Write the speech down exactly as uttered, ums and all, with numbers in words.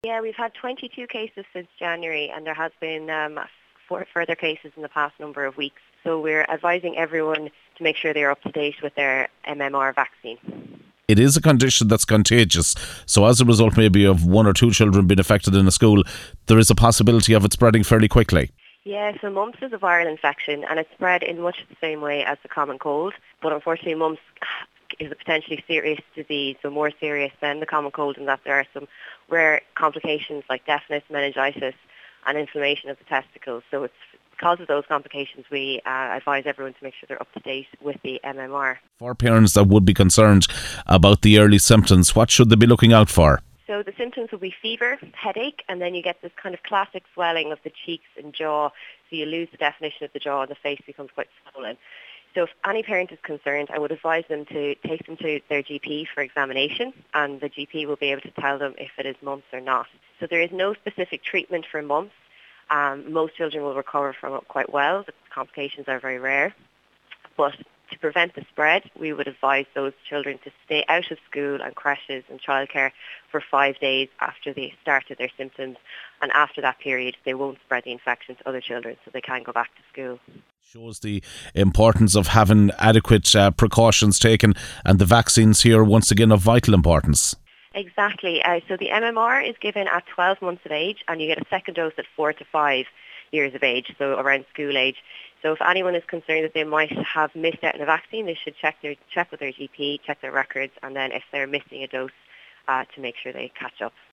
Yeah, we've had twenty-two cases since January, and there has been um, four further cases in the past number of weeks. So we're advising everyone to make sure they're up to date with their M M R vaccine. It is a condition that's contagious. So as a result maybe of one or two children being affected in a school, there is a possibility of it spreading fairly quickly. Yeah, so mumps is a viral infection, and it's spread in much the same way as the common cold. But unfortunately, mumps is a potentially serious disease, so more serious than the common cold, in that there are some rare complications like deafness, meningitis, and inflammation of the testicles. So it's because of those complications, we uh, advise everyone to make sure they're up to date with the M M R. For parents that would be concerned about the early symptoms, what should they be looking out for? So the symptoms will be fever, headache, and then you get this kind of classic swelling of the cheeks and jaw. So you lose the definition of the jaw and the face becomes quite swollen. So if any parent is concerned, I would advise them to take them to their G P for examination, and the G P will be able to tell them if it is mumps or not. So there is no specific treatment for mumps. Um, most children will recover from it quite well. The complications are very rare. But to prevent the spread, we would advise those children to stay out of school and creches and childcare for five days after they started their symptoms. And after that period, they won't spread the infection to other children, so they can go back to school. Shows the importance of having adequate uh, precautions taken, and the vaccines here, once again, of vital importance. Exactly. Uh, so the M M R is given at twelve months of age, and you get a second dose at four to five years of age, so around school age. So if anyone is concerned that they might have missed out on a vaccine, they should check their check with their G P, check their records, and then if they're missing a dose, uh, to make sure they catch up.